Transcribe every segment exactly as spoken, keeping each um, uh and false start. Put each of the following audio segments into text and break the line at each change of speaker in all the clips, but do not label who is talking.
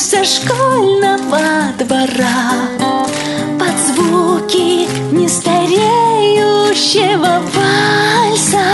со школьного двора под звуки нестареющего вальса.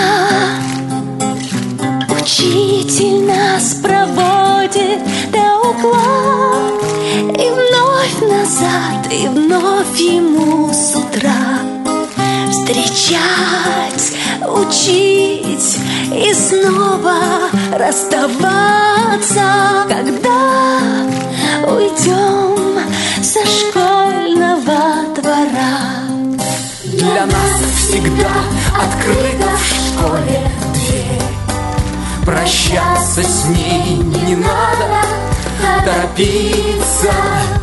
Учитель нас проводит до угла, и вновь назад, и вновь ему с утра встречать, учить и снова расставаться, когда уйдем со школьного двора.
Для нас всегда открыта в школе дверь. Прощаться с ней не надо торопиться.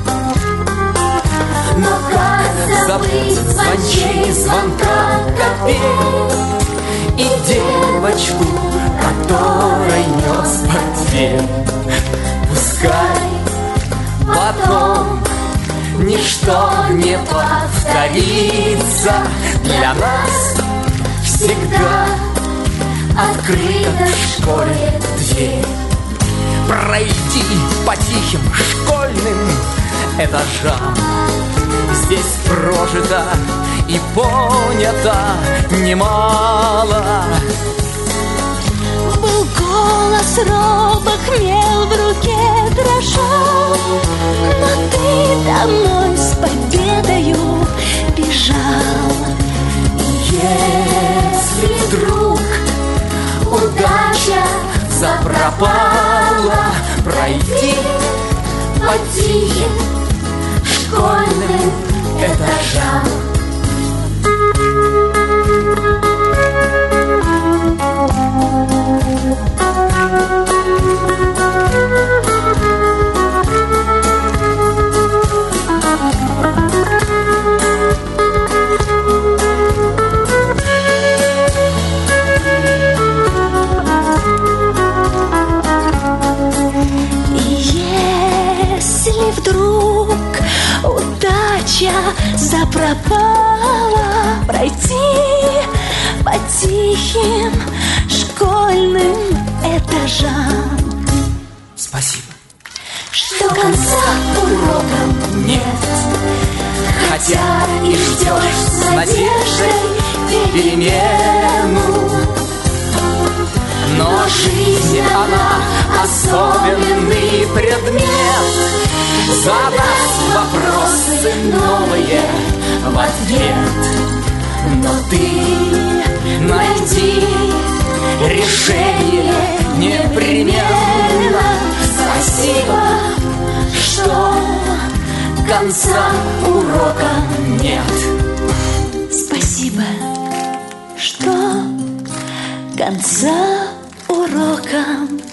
Но как забыть звончей звонка копей и девочку, которой нес портфель? Пускай потом ничто не повторится. Для нас всегда открыта в школе дверь. Пройди по тихим школьным этажам. Здесь прожито и понято немало.
Был голос робок, мел в руке дрожал, но ты домой с победою бежал.
Если вдруг удача запропала, пройди по тихим школьным этажам.
Если вдруг удача запропала, пройти по тихим школьным этажам.
Спасибо.
Что конца урокам нет,
Хотя и ждешь с надеждой перемену, но жизнь, она особенный предмет. Задаст вопросы новые в ответ. Но ты найди решение непременно. Спасибо, что конца урока нет.
Спасибо, что конца урока